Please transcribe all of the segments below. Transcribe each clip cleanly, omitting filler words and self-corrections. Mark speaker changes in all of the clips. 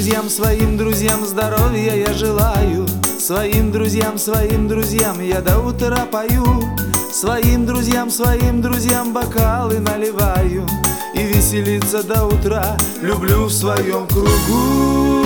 Speaker 1: своим друзьям здоровья я желаю. Своим друзьям я до утра пою. Своим друзьям бокалы наливаю. И веселиться до утра люблю в своем кругу.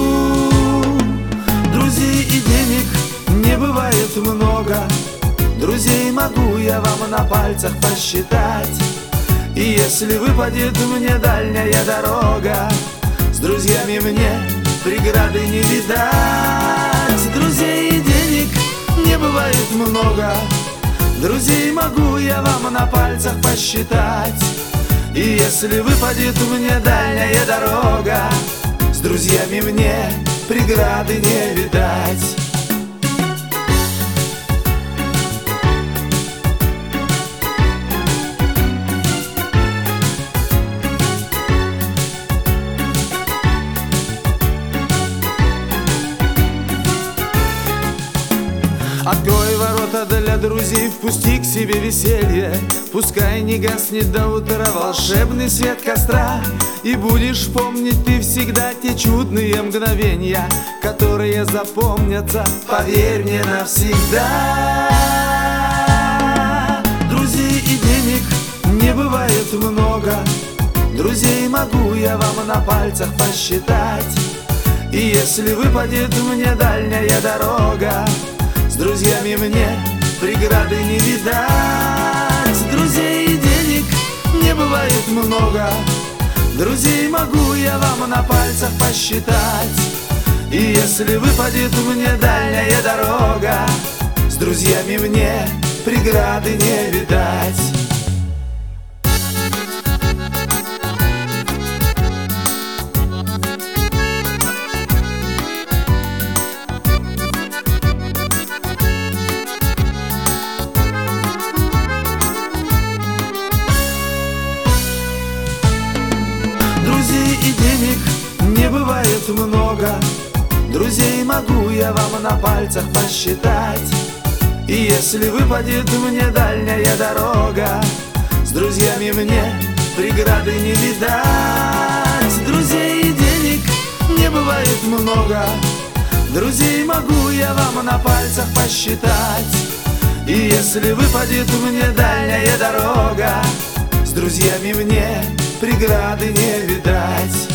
Speaker 1: Друзей и денег не бывает много, друзей могу я вам на пальцах посчитать. И если выпадет мне дальняя дорога, с друзьями мне преграды не видать. Друзей и денег не бывает много, друзей могу я вам на пальцах посчитать. И если выпадет мне дальняя дорога, с друзьями мне преграды не видать. Открой ворота для друзей, впусти к себе веселье. Пускай не гаснет до утра волшебный свет костра. И будешь помнить ты всегда те чудные мгновения, которые запомнятся, поверь мне, навсегда. Друзей и денег не бывает много, друзей могу я вам на пальцах посчитать. И если выпадет мне дальняя дорога, с друзьями мне преграды не видать. Друзей и денег не бывает много, друзей могу я вам на пальцах посчитать. И если выпадет мне дальняя дорога, с друзьями мне преграды не видать. Друзей и денег не бывает много, друзей могу я вам на пальцах посчитать. И если выпадет мне дальняя дорога, с друзьями мне преграды не видать. Друзей и денег не бывает много, друзей могу я вам на пальцах посчитать. И если выпадет мне дальняя дорога, с друзьями мне преграды не видать.